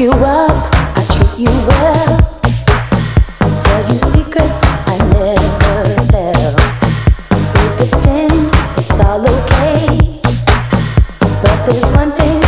you up, I treat you well. Tell you secrets I never tell. We pretend it's all okay, but there's one thing